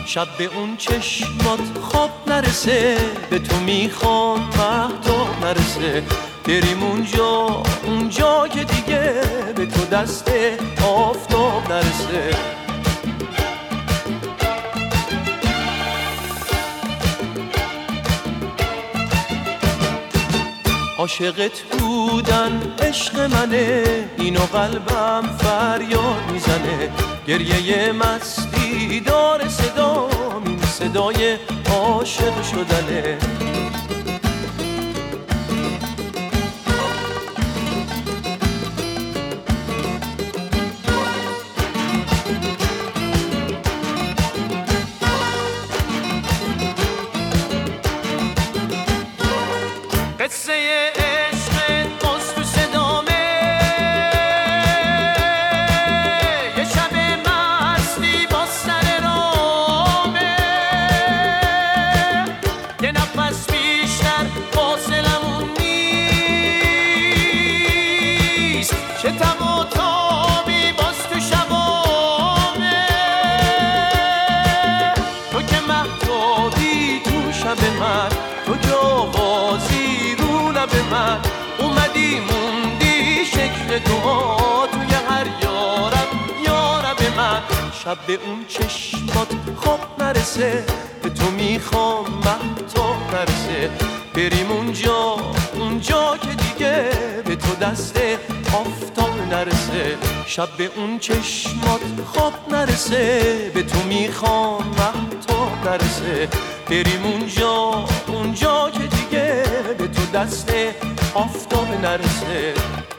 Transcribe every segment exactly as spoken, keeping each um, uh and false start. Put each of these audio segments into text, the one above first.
شب به اون چشمات خواب نرسه، به تو میخوام مهتاب نرسه. بریم اونجا اونجا که دیگه به تو دست آفتاب نرسه. عاشقت بودن عشق منه، اینو قلبم فریاد میزنه. گریه مستی داره صدام، این صدای عاشق شدنه. قصه عشق باز تو صدامه، یه شب مستی با سر رامه. یه نفس بیشتر فاصلمون نیست، چه تم و تابی باز تو شبامه. تو که مهتابی تو شب من، تو که آوازی به من اومدی موندی شکل دعا توی هر یارب یارب من. شب به اون چشمات خواب نرسه، به تو میخوام مهتاب نرسه. بریم اونجا اونجا که دیگه به تو دست آفتاب نرسه. شب به اون چشمات خواب نرسه، به تو میخوام مهتاب نرسه. بریم اونجا اونجا که دیگه به تو دست آفتاب نرسه.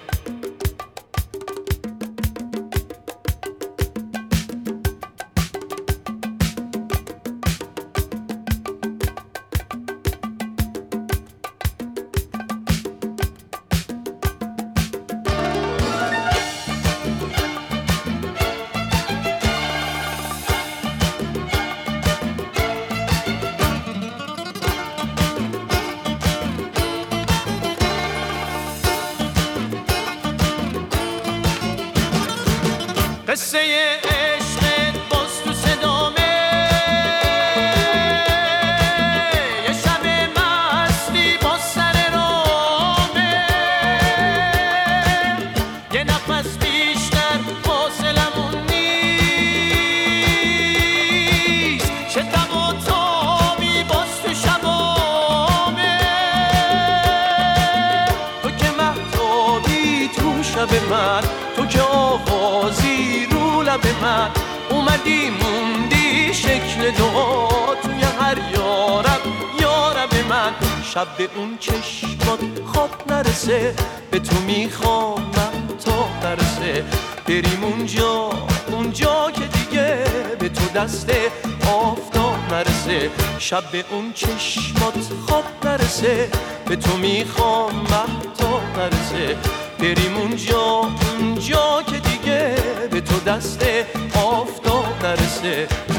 قصه عشق باز تو صدامه، یه شب مستی با سر رامه. یه نفس بیشتر فاصلمون نیست، چه تب و تابی باز تو شبامه. تو که مهتابی تو شب من، تو که آوازی رو لب من اومدی موندی شکل دعا توی هر یارب یارب من. شب به اون چشمات خواب نرسه، به تو میخوام مهتاب نرسه. بریم اونجا اونجا که دیگه به تو دست آفتاب نرسه. شب به اون چشمات خواب نرسه، به تو میخوام مهتاب نرسه. بریم اونجا اونجا که دیگه به تو دست آفتاب نرسه.